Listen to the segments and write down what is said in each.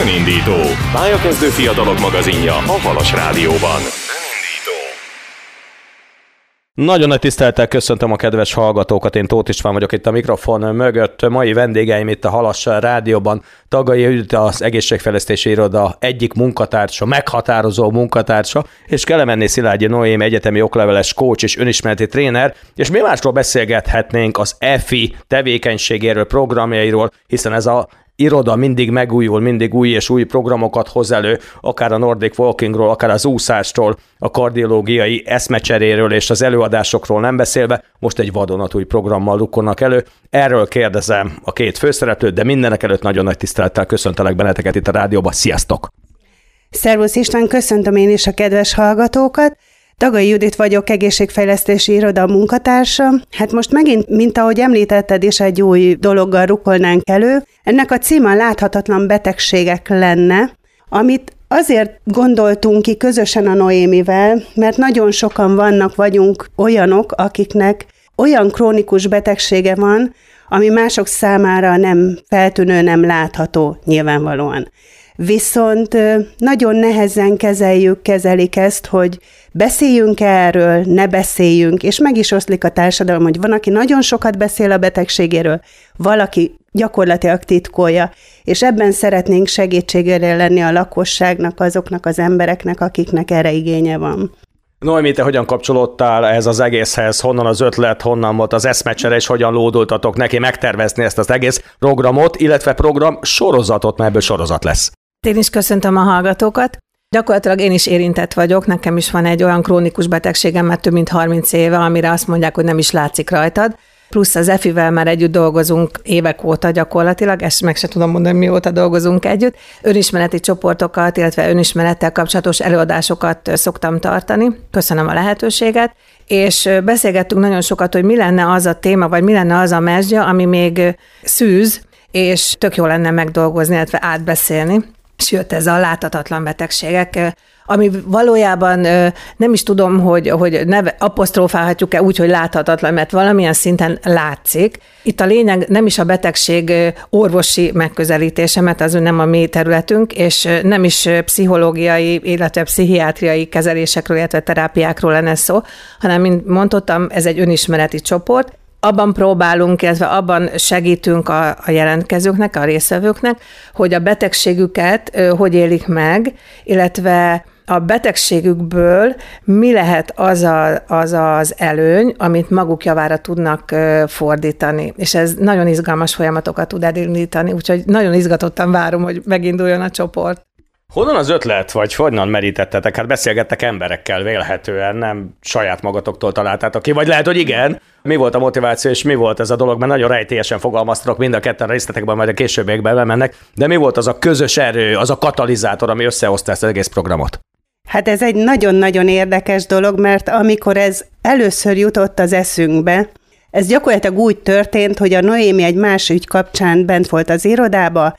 Önindító. Pályakezdő fiatalok magazinja a Halas Rádióban. Nagyon nagy tisztelettel köszöntöm a kedves hallgatókat, én Tóth István vagyok itt a mikrofon mögött. Mai vendégeim itt a Halas Rádióban Tagai Judit, az Egészségfejlesztési Iroda egyik munkatársa, meghatározó munkatársa, és Kelemenné Szilágyi Noémi egyetemi okleveles coach és önismereti tréner, és mi másról beszélgethetnénk az EFI tevékenységéről, programjairól, hiszen ez a iroda mindig megújul, mindig új és új programokat hoz elő, akár a Nordic Walkingról, akár az úszástól, a kardiológiai eszmecseréről és az előadásokról nem beszélve, most egy vadonatúj programmal lukkolnak elő. Erről kérdezem a két főszereplőt, de mindenek előtt nagyon nagy tisztelettel köszöntelek benneteket itt a rádióban. Sziasztok! Szervusz István, köszöntöm én is a kedves hallgatókat. Tagai Judit vagyok, Egészségfejlesztési Iroda munkatársa. Hát most megint, mint ahogy említetted is, egy új dologgal rukkolnánk elő. Ennek a címe láthatatlan betegségek lenne, amit azért gondoltunk ki közösen a Noémivel, mert nagyon sokan vagyunk olyanok, akiknek olyan krónikus betegsége van, ami mások számára nem feltűnő, nem látható nyilvánvalóan. Viszont nagyon nehezen kezelik ezt, hogy beszéljünk erről, ne beszéljünk, és meg is oszlik a társadalom, hogy van, aki nagyon sokat beszél a betegségéről, valaki gyakorlatilag titkolja, és ebben szeretnénk segítségére lenni a lakosságnak, azoknak az embereknek, akiknek erre igénye van. Noémi, te hogyan kapcsolódtál ez az egészhez? Honnan az ötlet, honnan volt az eszmecsere, és hogyan lódultatok neki megtervezni ezt az egész programot, illetve program sorozatot, mert ebből sorozat lesz? Én is köszöntöm a hallgatókat. Gyakorlatilag én is érintett vagyok, nekem is van egy olyan krónikus betegségem, mert több mint 30 éve, amire azt mondják, hogy nem is látszik rajtad. Plusz az EFI-vel már együtt dolgozunk évek óta gyakorlatilag, ezt meg se tudom mondani, mióta dolgozunk együtt. Önismereti csoportokat, illetve önismerettel kapcsolatos előadásokat szoktam tartani. Köszönöm a lehetőséget. És beszélgettünk nagyon sokat, hogy mi lenne az a téma, vagy mi lenne az a mesdje, ami még szűz, és tök jó lenne megdolgozni, illetve átbeszélni. És jött ez a láthatatlan betegségek, ami valójában nem is tudom, hogy apostrofálhatjuk-e úgy, hogy láthatatlan, mert valamilyen szinten látszik. Itt a lényeg nem is a betegség orvosi megközelítése, mert az nem a mi területünk, és nem is pszichológiai, illetve pszichiátriai kezelésekről, illetve terápiákról lenne szó, hanem, mint mondottam, ez egy önismereti csoport. Abban próbálunk, illetve abban segítünk a jelentkezőknek, a résztvevőknek, hogy a betegségüket hogy élik meg, illetve a betegségükből mi lehet az az előny, amit maguk javára tudnak fordítani. És ez nagyon izgalmas folyamatokat tud elindítani, úgyhogy nagyon izgatottan várom, hogy meginduljon a csoport. Honnan az ötlet, vagy honnan merítettetek? Hát beszélgettek emberekkel vélhetően, nem saját magatoktól találtátok ki, vagy lehet, hogy igen. Mi volt a motiváció, és mi volt ez a dolog, mert nagyon rejtélyesen fogalmaztatok, mind a ketten részletekben majd a későbbiekben bemennek, de mi volt az a közös erő, az a katalizátor, ami összehozta ezt az egész programot? Hát ez egy nagyon-nagyon érdekes dolog, mert amikor ez először jutott az eszünkbe, ez gyakorlatilag úgy történt, hogy a Noémi egy más ügy kapcsán bent volt az irodába,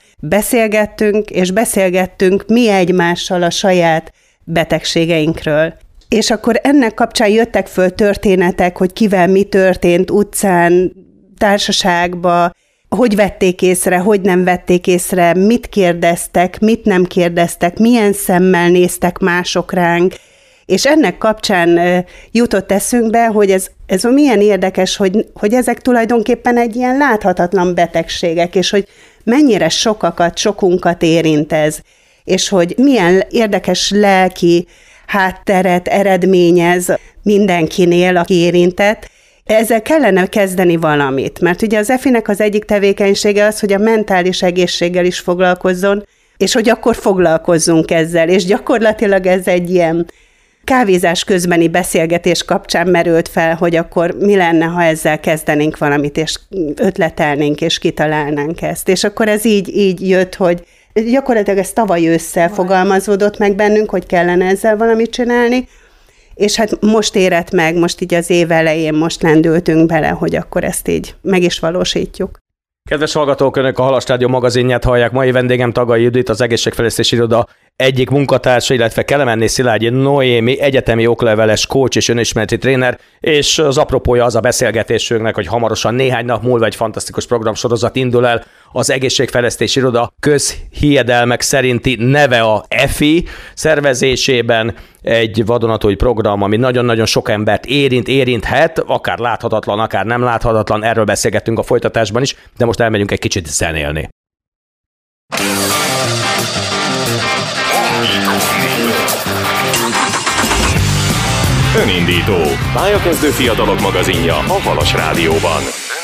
beszélgettünk mi egymással a saját betegségeinkről. És akkor ennek kapcsán jöttek föl történetek, hogy kivel mi történt utcán, társaságba, hogy vették észre, hogy nem vették észre, mit kérdeztek, mit nem kérdeztek, milyen szemmel néztek mások ránk, és ennek kapcsán jutott eszünkbe, hogy ez milyen érdekes, hogy ezek tulajdonképpen egy ilyen láthatatlan betegségek, és hogy mennyire sokunkat érint ez, és hogy milyen érdekes lelki hátteret eredményez mindenkinél, aki érintett. Ezzel kellene kezdeni valamit, mert ugye az EFI-nek az egyik tevékenysége az, hogy a mentális egészséggel is foglalkozzon, és hogy akkor foglalkozzunk ezzel, és gyakorlatilag ez egy ilyen kávézás közbeni beszélgetés kapcsán merült fel, hogy akkor mi lenne, ha ezzel kezdenénk valamit, és ötletelnénk, és kitalálnánk ezt. És akkor ez így jött, hogy gyakorlatilag ez tavaly ősszel fogalmazódott meg bennünk, hogy kellene ezzel valamit csinálni, és hát most érett meg, most így az év elején most lendültünk bele, hogy akkor ezt így meg is valósítjuk. Kedves hallgatók, Önök a Halas Rádió magazinját hallják. Mai vendégem Tagai Judit, az Egészségfejlesztési Iroda egyik munkatársa, illetve Kelemenné Szilágyi Noémi egyetemi okleveles coach és önismereti tréner, és az apropója az a beszélgetésünknek, hogy hamarosan néhány nap múlva egy fantasztikus programsorozat indul el, az Egészségfejlesztési Iroda közhiedelmek szerinti neve a EFI szervezésében, egy vadonatúj program, ami nagyon-nagyon sok embert érinthet, akár láthatatlan, akár nem láthatatlan, erről beszélgettünk a folytatásban is, de most elmegyünk egy kicsit zenélni. Önindító. Pályakezdő fiatalok magazinja a Halas Rádióban.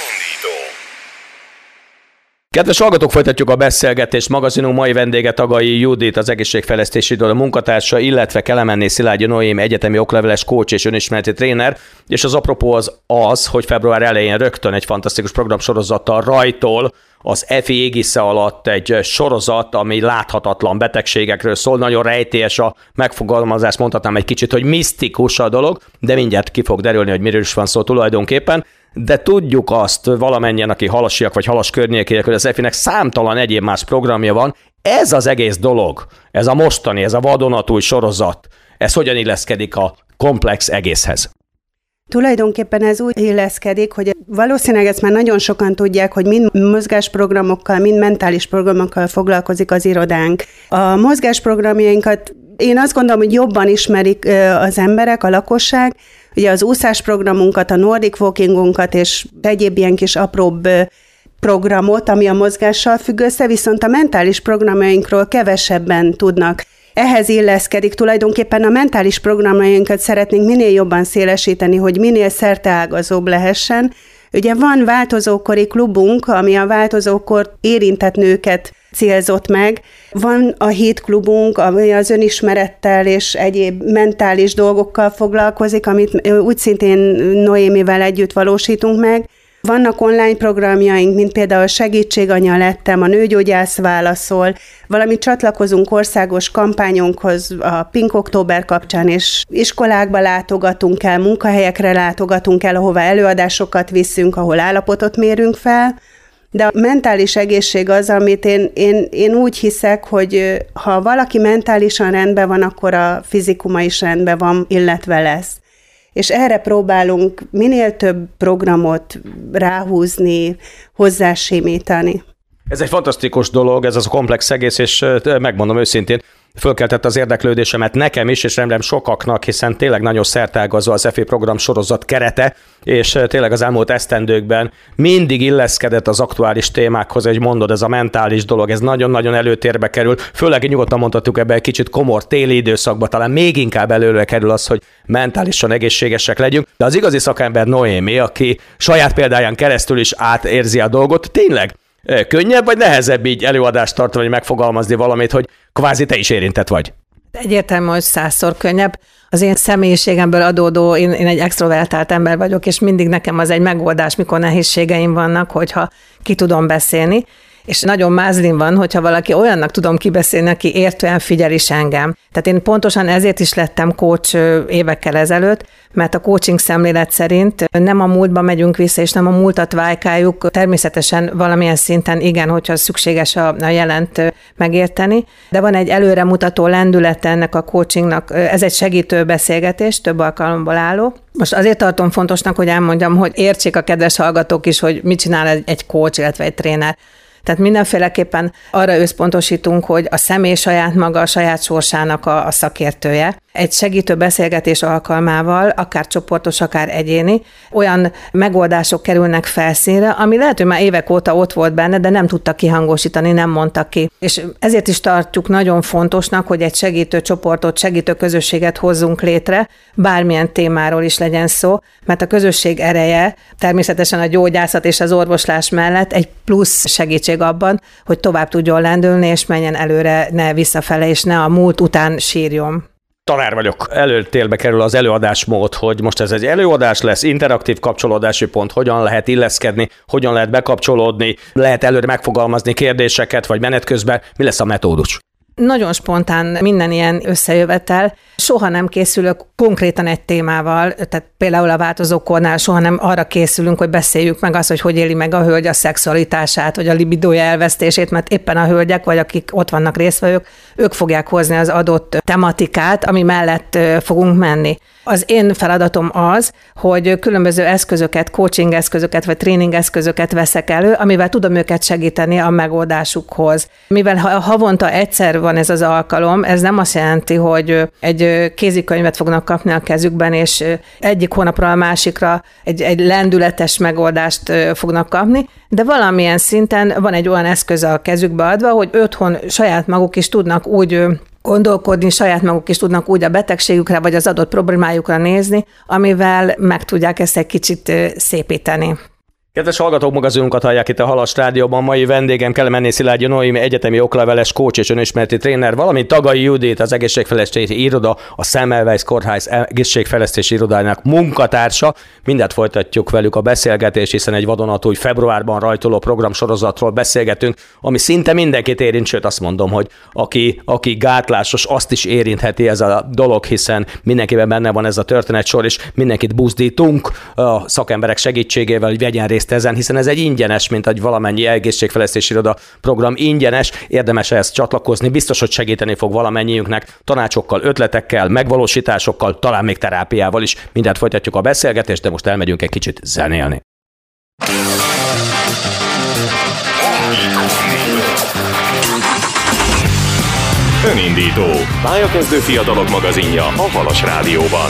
Kedves hallgatók, folytatjuk a beszélgetést. Magazinunk mai vendége Tagai Judit, az Egészségfejlesztési Iroda munkatársa, illetve Kelemenné Szilágyi Noémi egyetemi okleveles coach és önismereti tréner, és az apropó az, hogy február elején rögtön egy fantasztikus programsorozattal rajtol az EFI égisze alatt egy sorozat, ami láthatatlan betegségekről szól, nagyon rejtélyes a megfogalmazás, mondhatnám egy kicsit, hogy misztikus a dolog, de mindjárt ki fog derülni, hogy miről is van szó tulajdonképpen. De tudjuk azt valamennyien, aki halasiak vagy halas környékiek, hogy az EFI-nek számtalan egyéb más programja van. Ez az egész dolog, ez a mostani, ez a vadonatúj sorozat, ez hogyan illeszkedik a komplex egészhez? Tulajdonképpen ez úgy illeszkedik, hogy valószínűleg ezt már nagyon sokan tudják, hogy mind mozgásprogramokkal, mind mentális programokkal foglalkozik az irodánk. A mozgásprogramjainkat én azt gondolom, hogy jobban ismerik az emberek, a lakosság. Ugye az úszásprogramunkat, a Nordic Walkingunkat és egyéb ilyen kis apróbb programot, ami a mozgással függ össze, viszont a mentális programjainkról kevesebben tudnak. Ehhez illeszkedik tulajdonképpen a mentális programjainkat szeretnénk minél jobban szélesíteni, hogy minél szerteágazóbb lehessen. Ugye van változókori klubunk, ami a változókor érintett nőket célzott meg. Van a Hit klubunk, ami az önismerettel és egyéb mentális dolgokkal foglalkozik, amit úgy szintén Noémivel együtt valósítunk meg. Vannak online programjaink, mint például a Segítséganya lettem, a Nőgyógyász válaszol, valamint csatlakozunk országos kampányunkhoz a Pink Október kapcsán, és iskolákba látogatunk el, munkahelyekre látogatunk el, ahova előadásokat viszünk, ahol állapotot mérünk fel. De a mentális egészség az, amit én úgy hiszek, hogy ha valaki mentálisan rendben van, akkor a fizikuma is rendben van, illetve lesz. És erre próbálunk minél több programot ráhúzni, hozzásimítani. Ez egy fantasztikus dolog, ez az a komplex egész, és megmondom őszintén, fölkeltett az érdeklődésemet nekem is, és remélem sokaknak, hiszen tényleg nagyon szerteágazó az EFI program sorozat kerete, és tényleg az elmúlt esztendőkben mindig illeszkedett az aktuális témákhoz, hogy mondod, ez a mentális dolog, ez nagyon-nagyon előtérbe kerül, főleg nyugodtan mondhatjuk ebbe egy kicsit komor téli időszakban, talán még inkább előre kerül az, hogy mentálisan egészségesek legyünk, de az igazi szakember Noémi, aki saját példáján keresztül is átérzi a dolgot, tényleg könnyebb vagy nehezebb így előadást tartani, vagy megfogalmazni valamit, hogy kvázi te is érintett vagy? Egyértelmű, hogy 100-szor könnyebb. Az én személyiségemből adódó, én egy extrovertált ember vagyok, és mindig nekem az egy megoldás, mikor nehézségeim vannak, hogyha ki tudom beszélni. És nagyon mázlin van, hogyha valaki olyannak tudom kibeszélni, aki értően figyel is engem. Tehát én pontosan ezért is lettem coach évekkel ezelőtt, mert a coaching szemlélet szerint nem a múltba megyünk vissza, és nem a múltat vájkáljuk, természetesen valamilyen szinten igen, hogyha szükséges a jelent megérteni, de van egy előremutató lendülete ennek a coachingnak, ez egy segítő beszélgetés, több alkalomból álló. Most azért tartom fontosnak, hogy elmondjam, hogy értsék a kedves hallgatók is, hogy mit csinál egy coach, illetve egy tréner. Tehát mindenféleképpen arra összpontosítunk, hogy a személy saját maga, a saját sorsának a szakértője. Egy segítő beszélgetés alkalmával, akár csoportos, akár egyéni, olyan megoldások kerülnek felszínre, ami lehet, hogy már évek óta ott volt benne, de nem tudta kihangosítani, nem mondta ki. És ezért is tartjuk nagyon fontosnak, hogy egy segítő csoportot, segítő közösséget hozzunk létre, bármilyen témáról is legyen szó, mert a közösség ereje természetesen a gyógyászat és az orvoslás mellett egy plusz segítség abban, hogy tovább tudjon lendülni, és menjen előre, ne visszafele, és ne a múlt után sírjon. Tanár vagyok. Előtérbe kerül az előadásmód, hogy most ez egy előadás lesz, interaktív kapcsolódási pont, hogyan lehet illeszkedni, hogyan lehet bekapcsolódni, lehet előre megfogalmazni kérdéseket, vagy menet közben, mi lesz a metódus? Nagyon spontán minden ilyen összejövetel. Soha nem készülök konkrétan egy témával, tehát például a változókornál soha nem arra készülünk, hogy beszéljük meg azt, hogy éli meg a hölgy a szexualitását, vagy a libidója elvesztését, mert éppen a hölgyek, vagy akik ott vannak résztvevők, ők fogják hozni az adott tematikát, ami mellett fogunk menni. Az én feladatom az, hogy különböző eszközöket, coaching eszközöket, vagy tréning eszközöket veszek elő, amivel tudom őket segíteni a megoldásukhoz. Mivel havonta egyszer van ez az alkalom, ez nem azt jelenti, hogy egy kézikönyvet fognak kapni a kezükben, és egyik hónapra a másikra egy lendületes megoldást fognak kapni, de valamilyen szinten van egy olyan eszköz a kezükbe adva, hogy otthon saját maguk is tudnak úgy gondolkodni, saját maguk is tudnak úgy a betegségükre, vagy az adott problémájukra nézni, amivel meg tudják ezt egy kicsit szépíteni. Kedves hallgatók, magazunkat hallják itt a Halas Rádióban. Mai vendégem Kelemenné Szilágyi Noémi, egyetemi okleveles coach és önismereti tréner, valamint Tagai Judit, az egészségfejlesztési iroda, a Semmelweis Kórház egészségfejlesztési irodájának munkatársa. Mindent folytatjuk velük a beszélgetés, hiszen egy vadonatúj februárban rajtoló programsorozatról beszélgetünk, ami szinte mindenkit érint, sőt azt mondom, hogy aki gátlásos, azt is érintheti ez a dolog, hiszen mindenkiben benne van ez a történetsor, és mindenkit buzdítunk a szakemberek segítségével, hogy vegyen részt ezen, hiszen ez egy ingyenes, mint egy valamennyi egészségfejlesztési iroda program ingyenes, érdemes ehhez csatlakozni, biztos, hogy segíteni fog valamennyiünknek tanácsokkal, ötletekkel, megvalósításokkal, talán még terápiával is. Mindent folytatjuk a beszélgetést, de most elmegyünk egy kicsit zenélni. Önindító. Pályakezdő fiatalok magazinja a Halas Rádióban.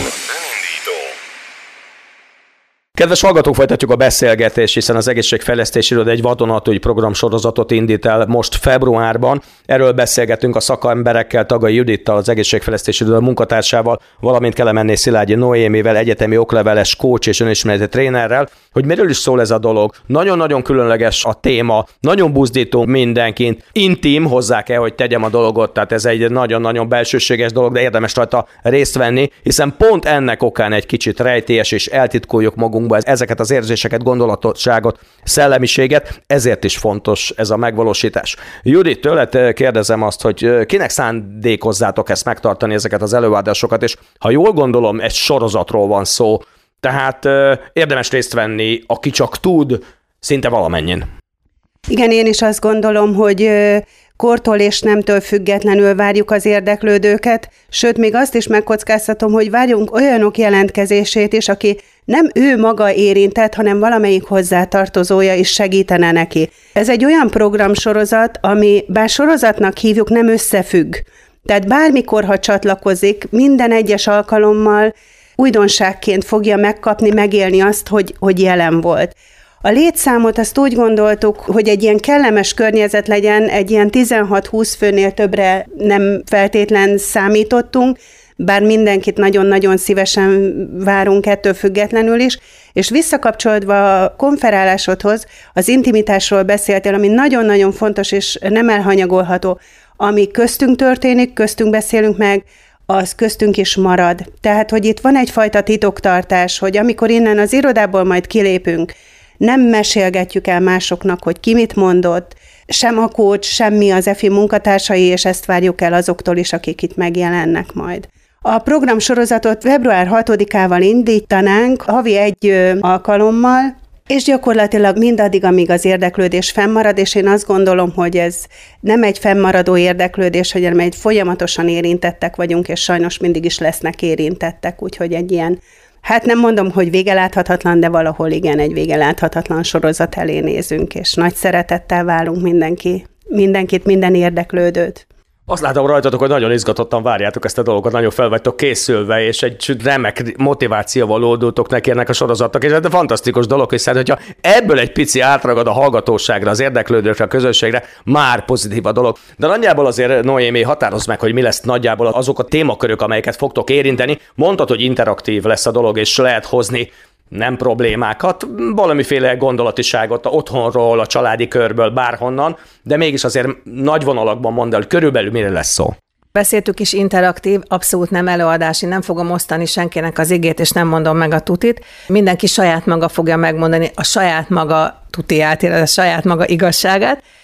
Kedves hallgatók, folytatjuk a beszélgetést, hiszen az egészségfejlesztési iroda egy vadonatúj programsorozatot indít el most februárban. Erről beszélgetünk a szakemberekkel, Tagai Judittal, az egészségfejlesztési iroda munkatársával, valamint Kelemenné Szilágyi Noémivel, egyetemi okleveles coach és önismereti trénerrel, hogy miről is szól ez a dolog. Nagyon-nagyon különleges a téma, nagyon buzdító mindenkit, intim, hozzá kell, hogy tegyem a dologot, tehát ez egy nagyon-nagyon belsőséges dolog, de érdemes rajta részt venni, hiszen pont ennek okán egy kicsit rejtélyes és eltitkoljuk magunkba ezeket az érzéseket, gondolatosságot, szellemiséget, ezért is fontos ez a megvalósítás. Judit, tőled kérdezem azt, hogy kinek szándékozzátok ezt megtartani, ezeket az előadásokat, és ha jól gondolom, egy sorozatról van szó, tehát érdemes részt venni, aki csak tud, szinte valamennyin. Igen, én is azt gondolom, hogy kortól és nemtől függetlenül várjuk az érdeklődőket, sőt, még azt is megkockáztatom, hogy várjunk olyanok jelentkezését is, aki nem ő maga érintett, hanem valamelyik hozzátartozója is segítene neki. Ez egy olyan programsorozat, ami bár sorozatnak hívjuk, nem összefügg. Tehát bármikor, ha csatlakozik, minden egyes alkalommal újdonságként fogja megkapni, megélni azt, hogy jelen volt. A létszámot azt úgy gondoltuk, hogy egy ilyen kellemes környezet legyen, egy ilyen 16-20 főnél többre nem feltétlen számítottunk, bár mindenkit nagyon-nagyon szívesen várunk ettől függetlenül is, és visszakapcsolódva a konferálásodhoz, az intimitásról beszéltél, ami nagyon-nagyon fontos és nem elhanyagolható, ami köztünk történik, köztünk beszélünk meg, az köztünk is marad. Tehát, hogy itt van egyfajta titoktartás, hogy amikor innen az irodából majd kilépünk, nem mesélgetjük el másoknak, hogy ki mit mondott, sem a coach, sem mi az EFI munkatársai, és ezt várjuk el azoktól is, akik itt megjelennek majd. A programsorozatot február 6-ával indítanánk, havi 1 alkalommal, és gyakorlatilag mindaddig, amíg az érdeklődés fennmarad, és én azt gondolom, hogy ez nem egy fennmaradó érdeklődés, hanem egy folyamatosan érintettek vagyunk, és sajnos mindig is lesznek érintettek, úgyhogy egy ilyen, hát nem mondom, hogy végeláthatatlan, de valahol igen, egy végeláthatatlan sorozat elé nézünk, és nagy szeretettel várunk mindenkit, minden érdeklődőt. Azt látom rajtatok, hogy nagyon izgatottan várjátok ezt a dolgot, nagyon fel vagytok készülve, és egy remek motivációval oldultok neki ennek a sorozatnak, és ez egy fantasztikus dolog, hiszen hogyha ebből egy pici átragad a hallgatóságra, az érdeklődőkre, a közönségre, már pozitív a dolog. De nagyjából azért, Noémi, határozd meg, hogy mi lesz nagyjából azok a témakörök, amelyeket fogtok érinteni. Mondtad, hogy interaktív lesz a dolog, és lehet hozni nem problémákat, valamiféle gondolatiságot otthonról, a családi körből, bárhonnan, de mégis azért nagy vonalakban mondd el, hogy körülbelül mire lesz szó. Beszéltük is interaktív, abszolút nem előadási, nem fogom osztani senkinek az igét, és nem mondom meg a tutit. Mindenki saját maga fogja megmondani a saját maga tutiját, a saját maga igazságát.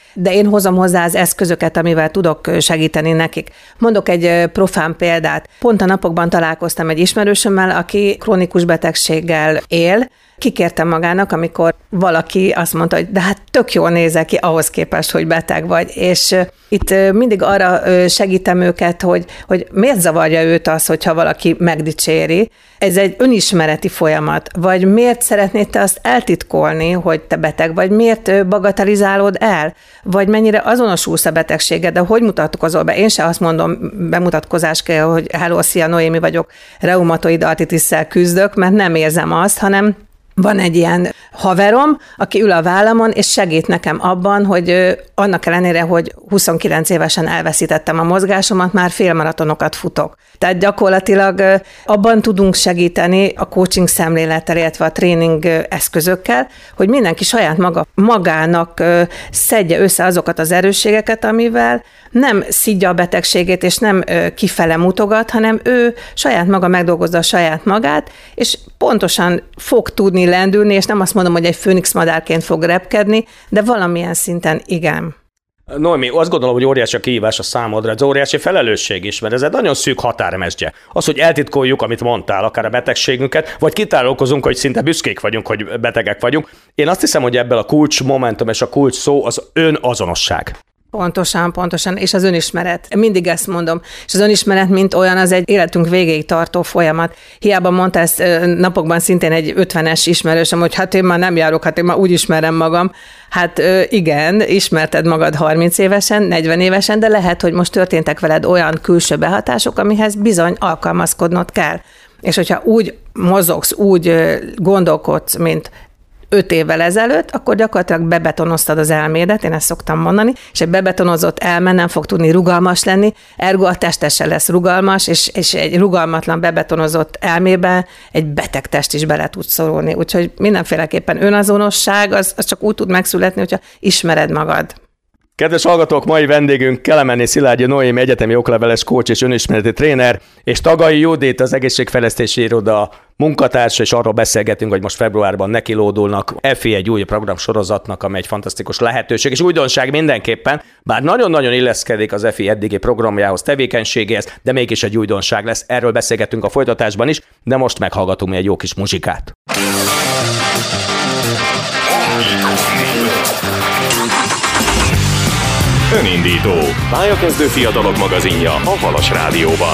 de én hozom hozzá az eszközöket, amivel tudok segíteni nekik. Mondok egy profán példát. Pont a napokban találkoztam egy ismerősömmel, aki krónikus betegséggel él. Kikértem magának, amikor valaki azt mondta, hogy de hát tök jól nézel ki ahhoz képest, hogy beteg vagy. És itt mindig arra segítem őket, hogy miért zavarja őt az, hogyha valaki megdicséri. Ez egy önismereti folyamat. Vagy miért szeretnéd te azt eltitkolni, hogy te beteg vagy? Miért bagatelizálod el? Vagy mennyire azonosulsz a betegséged, de hogy mutatkozol be? Én se azt mondom bemutatkozásként, hogy hello, szia, Noémi vagyok, reumatoid artritisszel küzdök, mert nem érzem azt, hanem van egy ilyen haverom, aki ül a vállamon, és segít nekem abban, hogy annak ellenére, hogy 29 évesen elveszítettem a mozgásomat, már félmaratonokat futok. Tehát gyakorlatilag abban tudunk segíteni a coaching szemlélettel, illetve a tréning eszközökkel, hogy mindenki saját magának szedje össze azokat az erősségeket, amivel nem szidja a betegségét, és nem kifele mutogat, hanem ő saját maga megdolgozza a saját magát, és pontosan fog tudni lendülni, és nem azt mondom, hogy egy főnix madárként fog repkedni, de valamilyen szinten igen. Noémi, azt gondolom, hogy óriási a kihívás a számodra, ez óriási felelősség is, mert ez egy nagyon szűk határmesdje. Az, hogy eltitkoljuk, amit mondtál, akár a betegségünket, vagy kitálókozunk, hogy szinte büszkék vagyunk, hogy betegek vagyunk. Én azt hiszem, hogy ebből a kulcs momentum és a kulcs szó az önazonosság. Pontosan, és az önismeret. Mindig ezt mondom. És az önismeret, mint olyan, az egy életünk végéig tartó folyamat. Hiába mondta ezt napokban szintén egy 50-es ismerősöm, hogy hát én már nem járok, hát én már úgy ismerem magam. Hát igen, ismerted magad 30 évesen, 40 évesen, de lehet, hogy most történtek veled olyan külső behatások, amihez bizony alkalmazkodnod kell. És hogyha úgy mozogsz, úgy gondolkodsz, mint 5 évvel ezelőtt, akkor gyakorlatilag bebetonoztad az elmédet, én ezt szoktam mondani, és egy bebetonozott elme nem fog tudni rugalmas lenni, ergo a teste se lesz rugalmas, és egy rugalmatlan, bebetonozott elmébe egy beteg test is bele tud szorulni. Úgyhogy mindenféleképpen önazonosság, az csak úgy tud megszületni, hogyha ismered magad. Kedves hallgatók, mai vendégünk Kelemenné Szilágyi Noémi egyetemi okleveles coach és önismereti tréner, és Tagai Judit, az Egészségfejlesztési Iroda munkatársa, és arról beszélgetünk, hogy most februárban nekilódulnak EFI egy új programsorozatnak, amely egy fantasztikus lehetőség, és újdonság mindenképpen, bár nagyon-nagyon illeszkedik az EFI eddigi programjához, tevékenységéhez, de mégis egy újdonság lesz. Erről beszélgetünk a folytatásban is, de most meghallgatunk egy jó kis muzsikát. Önindító. Pályakezdő fiatalok magazinja a Halas Rádióban.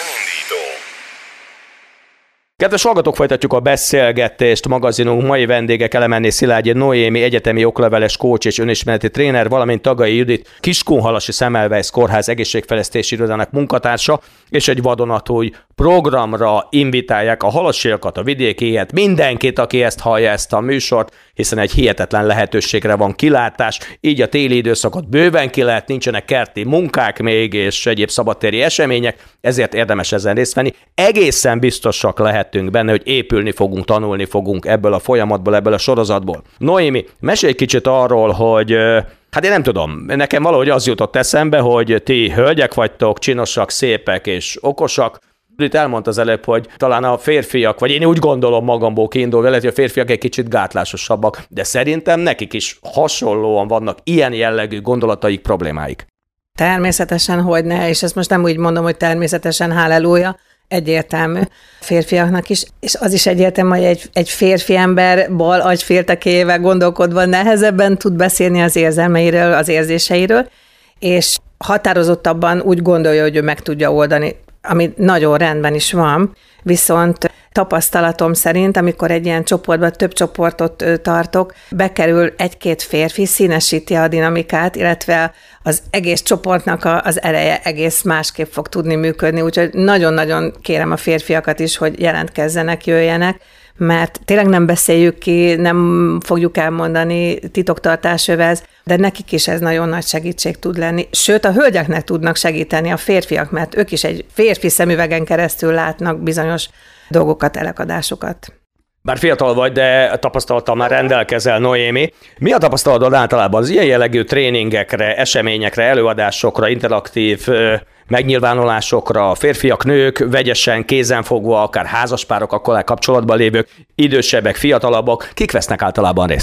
Kedves hallgatók, folytatjuk a beszélgetést. Magazinunk mai vendége Kelemenné Szilágyi Noémi, egyetemi okleveles coach és önismereti tréner, valamint Tagai Judit, Kiskunhalasi Semmelweis Kórház egészségfejlesztési irodának munkatársa, és egy vadonatúj programra invitálják a halasiakat, a vidékieket, mindenkit, aki ezt hallja, ezt a műsort, hiszen egy hihetetlen lehetőségre van kilátás, így a téli időszakot bőven ki lehet, nincsenek kerti munkák még, és egyéb szabadtéri események, ezért érdemes ezen részt venni. Egészen biztosak lehetünk benne, hogy épülni fogunk, tanulni fogunk ebből a folyamatból, ebből a sorozatból. Noémi, mesélj kicsit arról, hogy hát én nem tudom, nekem valahogy az jutott eszembe, hogy ti hölgyek vagytok, csinosak, szépek és okosak. Itt elmondta az előbb, hogy talán a férfiak, vagy én úgy gondolom magamból kiindulva, lehet, hogy a férfiak egy kicsit gátlásosabbak, de szerintem nekik is hasonlóan vannak ilyen jellegű gondolataik, problémáik. Természetesen, hogyne, és ezt most nem úgy mondom, hogy természetesen, halleluja, egyértelmű férfiaknak is, és az is egyértelmű, hogy egy férfi ember bal agyféltekével gondolkodva nehezebben tud beszélni az érzelmeiről, az érzéseiről, és határozottabban úgy gondolja, hogy ő meg tudja oldani, ami nagyon rendben is van, viszont tapasztalatom szerint, amikor egy ilyen csoportban több csoportot tartok, bekerül egy-két férfi, színesíti a dinamikát, illetve az egész csoportnak az ereje egész másképp fog tudni működni, úgyhogy nagyon-nagyon kérem a férfiakat is, hogy jelentkezzenek, jöjjenek, mert tényleg nem beszéljük ki, nem fogjuk elmondani, titoktartás övez, de nekik is ez nagyon nagy segítség tud lenni. Sőt, a hölgyeknek tudnak segíteni a férfiak, mert ők is egy férfi szemüvegen keresztül látnak bizonyos dolgokat, elakadásokat. Bár fiatal vagy, de tapasztalattal már rendelkezel, Noémi. Mi a tapasztalatod általában az ilyen jellegű tréningekre, eseményekre, előadásokra, interaktív megnyilvánulásokra, férfiak, nők, vegyesen, kézenfogva, akár házaspárok, akkor kapcsolatban lévők, idősebbek, fiatalabbak, kik vesznek általában részt?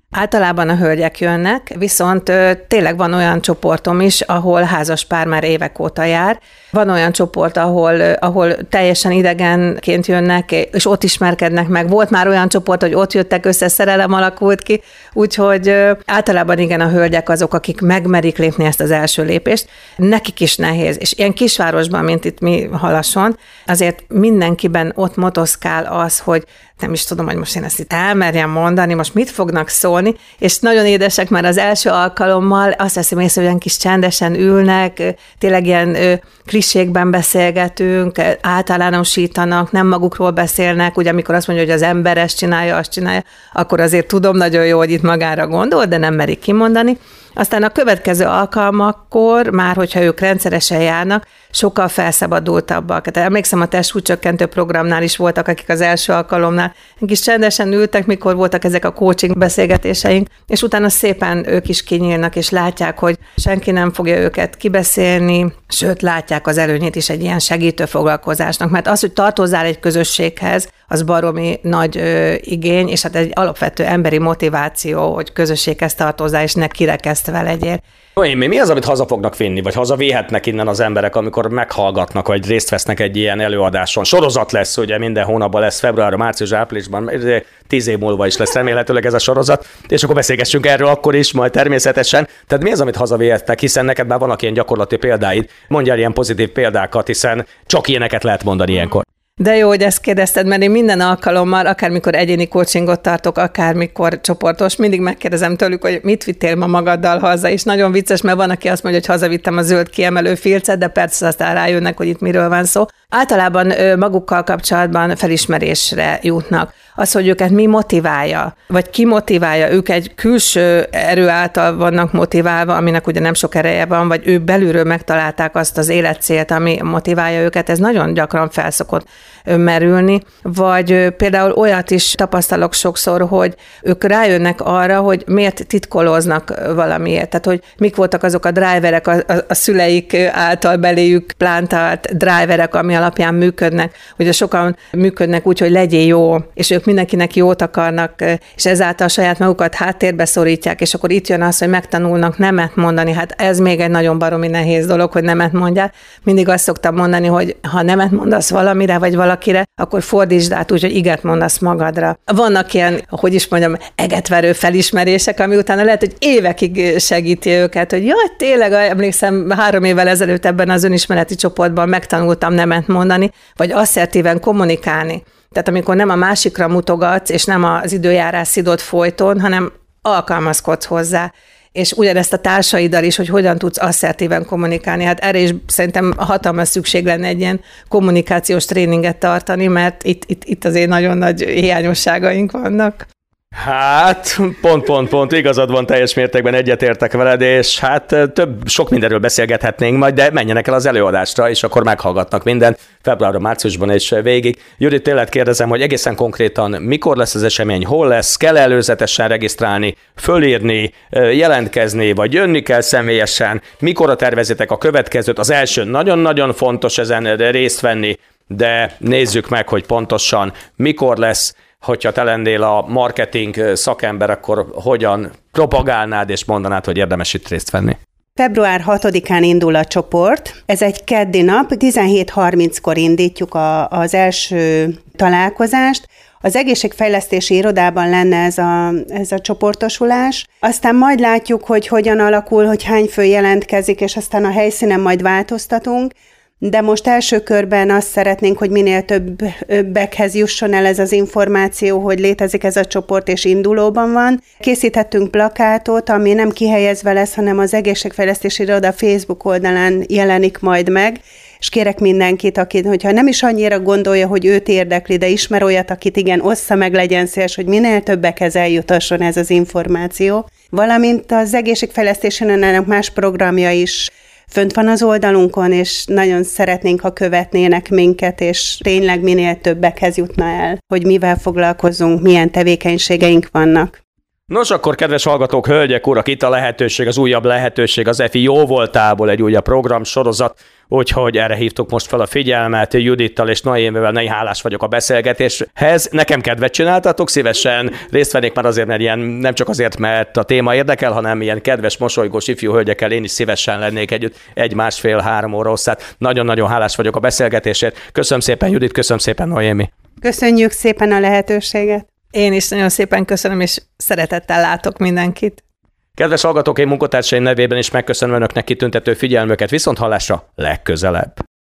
Általában a hölgyek jönnek, viszont tényleg van olyan csoportom is, ahol házas pár már évek óta jár. Van olyan csoport, ahol teljesen idegenként jönnek, és ott ismerkednek meg. Volt már olyan csoport, hogy ott jöttek össze, szerelem alakult ki, úgyhogy általában igen, a hölgyek azok, akik megmerik lépni ezt az első lépést. Nekik is nehéz, és ilyen kisvárosban, mint itt mi Halasson, azért mindenkiben ott motoszkál az, hogy nem is tudom, hogy most én ezt itt elmerjem mondani, most mit fognak szólni, és nagyon édesek már az első alkalommal, azt veszem észre, hogy olyan kis csendesen ülnek, tényleg ilyen klissékben beszélgetünk, általánosítanak, nem magukról beszélnek, ugye amikor azt mondja, hogy az ember ezt csinálja, azt csinálja, akkor azért tudom nagyon jó, hogy itt magára gondol, de nem merik kimondani. Aztán a következő alkalmakkor, már hogyha ők rendszeresen járnak, sokkal felszabadultabbak. Tehát emlékszem, a testsúlycsökkentő programnál is voltak, akik az első alkalomnál kis csendesen ültek, mikor voltak ezek a coaching beszélgetéseink, és utána szépen ők is kinyílnak, és látják, hogy senki nem fogja őket kibeszélni, sőt, látják az előnyét is egy ilyen segítő foglalkozásnak, mert az, hogy tartozzál egy közösséghez, az baromi nagy igény, és hát egy alapvető emberi motiváció, hogy közösséghez tartozzál, és ne kirekesztve legyél. Mi az, amit haza fognak vinni, vagy hazavihetnek innen az emberek, amikor meghallgatnak, vagy részt vesznek egy ilyen előadáson? Sorozat lesz, ugye minden hónapban lesz, február, március, áprilisban, 10 év múlva is lesz remélhetőleg ez a sorozat, és akkor beszélgessünk erről akkor is, majd természetesen. Tehát mi az, amit hazavihetnek, hiszen neked már vannak ilyen gyakorlati példáid, mondjál ilyen pozitív példákat, hiszen csak ilyeneket lehet mondani ilyenkor. De jó, hogy ezt kérdezted, mert én minden alkalommal, akármikor egyéni coachingot tartok, akármikor csoportos, mindig megkérdezem tőlük, hogy mit vittél ma magaddal haza, és nagyon vicces, mert van, aki azt mondja, hogy hazavittem a zöld kiemelő filcet, de persze aztán rájönnek, hogy itt miről van szó. Általában magukkal kapcsolatban felismerésre jutnak. Az, hogy őket mi motiválja, vagy ki motiválja, ők egy külső erő által vannak motiválva, aminek ugye nem sok ereje van, vagy ők belülről megtalálták azt az életcélt, ami motiválja őket, ez nagyon gyakran felszokott merülni, vagy például olyat is tapasztalok sokszor, hogy ők rájönnek arra, hogy miért titkolóznak valamiért, tehát hogy mik voltak azok a driverek, a szüleik által beléjük plántált driverek, ami alapján működnek, ugye sokan működnek úgy, hogy legyél jó, és ők mindenkinek jót akarnak, és ezáltal saját magukat háttérbe szorítják, és akkor itt jön az, hogy megtanulnak nemet mondani, hát ez még egy nagyon baromi nehéz dolog, hogy nemet mondjál. Mindig azt szoktam mondani, hogy ha nemet mondasz valamire, vagy valakire, akkor fordítsd át úgy, hogy iget mondasz magadra. Vannak ilyen, hogy is mondjam, egetverő felismerések, ami utána lehet, hogy évekig segíti őket, hogy jaj, tényleg, emlékszem, 3 évvel ezelőtt ebben az önismereti csoportban megtanultam nemet mondani, vagy asszertíven kommunikálni. Tehát amikor nem a másikra mutogatsz, és nem az időjárás szidod folyton, hanem alkalmazkodsz hozzá. És ugyanezt a társaiddal is, hogy hogyan tudsz asszertíven kommunikálni. Hát erre is szerintem hatalmas szükség lenne egy ilyen kommunikációs tréninget tartani, mert itt azért nagyon nagy hiányosságaink vannak. Hát, pont, igazad van, teljes mértékben egyetértek veled, és hát sok mindenről beszélgethetnénk majd, de menjenek el az előadásra, és akkor meghallgatnak mindent, februárban, márciusban és végig. Judit, tényleg kérdezem, hogy egészen konkrétan mikor lesz az esemény, hol lesz, kell előzetesen regisztrálni, fölírni, jelentkezni, vagy jönni kell személyesen, mikorra tervezitek a következőt, az első nagyon-nagyon fontos ezen részt venni, de nézzük meg, hogy pontosan mikor lesz. Hogyha te lennél a marketing szakember, akkor hogyan propagálnád és mondanád, hogy érdemes itt részt venni? Február 6-án indul a csoport. Ez egy keddi nap, 17:30-kor indítjuk az első találkozást. Az egészségfejlesztési irodában lenne ez a csoportosulás. Aztán majd látjuk, hogy hogyan alakul, hogy hány fő jelentkezik, és aztán a helyszínen majd változtatunk. De most első körben azt szeretnénk, hogy minél többekhez jusson el ez az információ, hogy létezik ez a csoport, és indulóban van. Készítettünk plakátot, ami nem kihelyezve lesz, hanem az Egészségfejlesztési Iroda Facebook oldalán jelenik majd meg, és kérek mindenkit, hogyha nem is annyira gondolja, hogy őt érdekli, de ismer olyat, akit igen, ossza meg, legyen szíves, hogy minél többekhez eljutasson ez az információ. Valamint az Egészségfejlesztési Irodának más programja is fönt van az oldalunkon, és nagyon szeretnénk, ha követnének minket, és tényleg minél többekhez jutna el, hogy mivel foglalkozunk, milyen tevékenységeink vannak. Nos, akkor kedves hallgatók, hölgyek, urak, itt a lehetőség, az újabb lehetőség, az EFI jóvoltából egy újabb programsorozat, úgyhogy erre hívtuk most fel a figyelmet, Judittal és Noémivel, nagyon hálás vagyok a beszélgetéshez. Nekem kedvet csináltatok, szívesen részt vennék már azért, mert ilyen, nem csak azért, mert a téma érdekel, hanem ilyen kedves, mosolygós ifjú hölgyekkel én is szívesen lennék együtt 1,5-3 óra hosszát. Nagyon-nagyon hálás vagyok a beszélgetésért. Köszönöm szépen, Judit, köszönöm szépen, Noémi. Köszönjük szépen a lehetőséget. Én is nagyon szépen köszönöm, és szeretettel látok mindenkit. Kedves hallgatók, én munkatársaim nevében is megköszönöm önöknek kitüntető figyelmüket, viszont hallásra legközelebb.